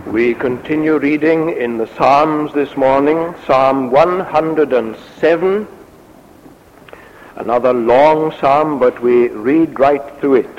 We continue reading in the Psalms this morning, Psalm 107, another long psalm, but we read right through it.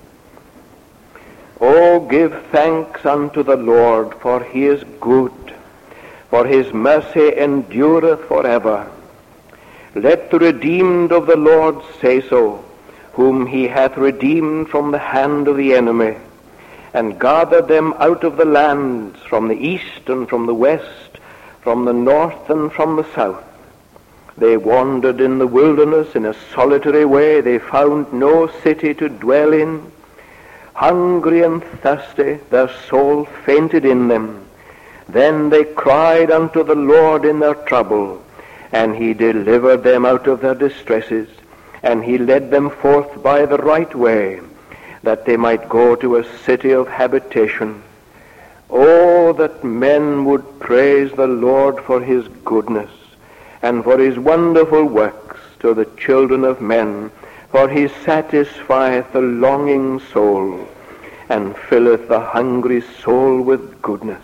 Oh, give thanks unto the Lord, for he is good, for his mercy endureth forever. Let the redeemed of the Lord say so, whom he hath redeemed from the hand of the enemy, and gathered them out of the lands, from the east and from the west, from the north and from the south. They wandered in the wilderness in a solitary way. They found no city to dwell in. Hungry and thirsty, their soul fainted in them. Then they cried unto the Lord in their trouble, and he delivered them out of their distresses, and he led them forth by the right way, that they might go to a city of habitation. Oh, that men would praise the Lord for his goodness, and for his wonderful works to the children of men, for he satisfieth the longing soul, and filleth the hungry soul with goodness.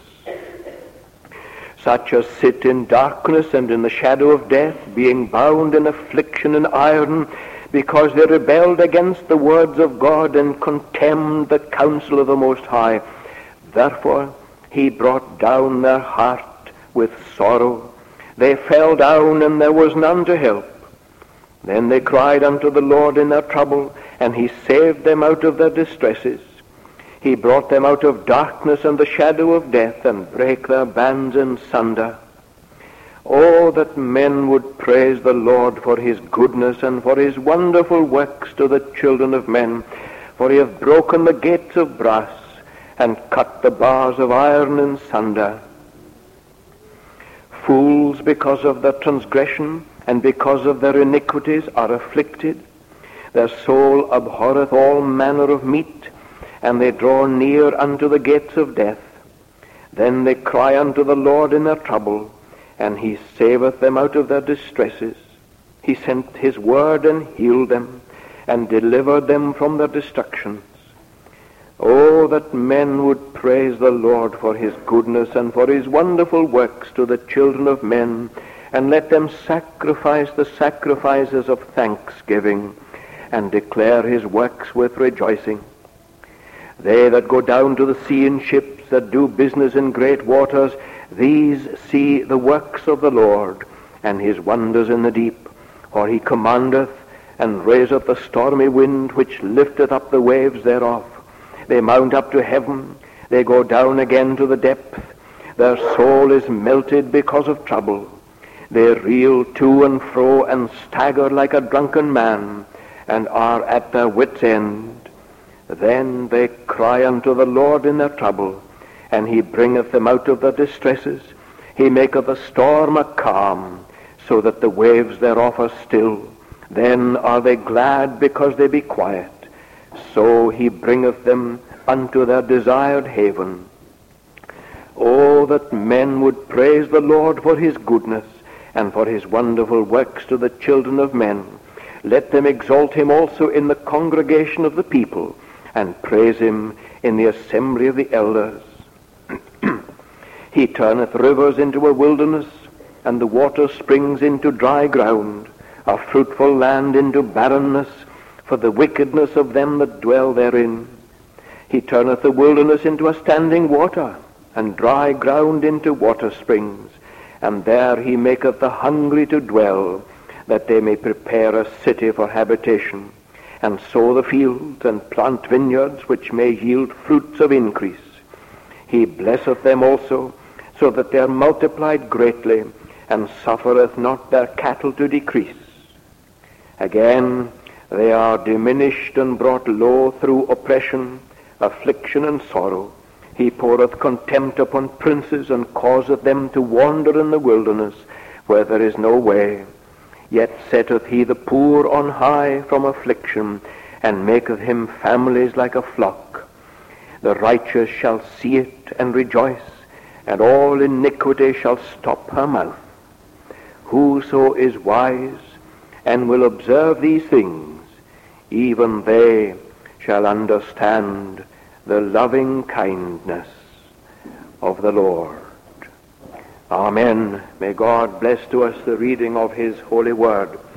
Such as sit in darkness and in the shadow of death, being bound in affliction and iron, because they rebelled against the words of God and contemned the counsel of the Most High. Therefore he brought down their heart with sorrow. They fell down, and there was none to help. Then they cried unto the Lord in their trouble, and he saved them out of their distresses. He brought them out of darkness and the shadow of death, and brake their bands in sunder. Oh, that men would praise the Lord for his goodness and for his wonderful works to the children of men. For he hath broken the gates of brass, and cut the bars of iron in sunder. Fools, because of their transgression and because of their iniquities, are afflicted. Their soul abhorreth all manner of meat, and they draw near unto the gates of death. Then they cry unto the Lord in their trouble, and he saveth them out of their distresses. He sent his word and healed them, and delivered them from their destructions. Oh, that men would praise the Lord for his goodness and for his wonderful works to the children of men, and let them sacrifice the sacrifices of thanksgiving, and declare his works with rejoicing. They that go down to the sea in ships, that do business in great waters, these see the works of the Lord, and his wonders in the deep. For he commandeth, and raiseth the stormy wind, which lifteth up the waves thereof. They mount up to heaven, they go down again to the depth. Their soul is melted because of trouble. They reel to and fro, and stagger like a drunken man, and are at their wits' end. Then they cry unto the Lord in their trouble, and he bringeth them out of their distresses. He maketh a storm a calm, so that the waves thereof are still. Then are they glad because they be quiet. So he bringeth them unto their desired haven. Oh, that men would praise the Lord for his goodness, and for his wonderful works to the children of men. Let them exalt him also in the congregation of the people, and praise him in the assembly of the elders. He turneth rivers into a wilderness, and the water springs into dry ground, a fruitful land into barrenness, for the wickedness of them that dwell therein. He turneth the wilderness into a standing water, and dry ground into water springs, and there he maketh the hungry to dwell, that they may prepare a city for habitation, and sow the fields, and plant vineyards, which may yield fruits of increase. He blesseth them also, so that they are multiplied greatly, and suffereth not their cattle to decrease. Again, they are diminished and brought low through oppression, affliction, and sorrow. He poureth contempt upon princes, and causeth them to wander in the wilderness, where there is no way. Yet setteth he the poor on high from affliction, and maketh him families like a flock. The righteous shall see it and rejoice, and all iniquity shall stop her mouth. Whoso is wise and will observe these things, even they shall understand the loving kindness of the Lord. Amen. May God bless to us the reading of his holy word.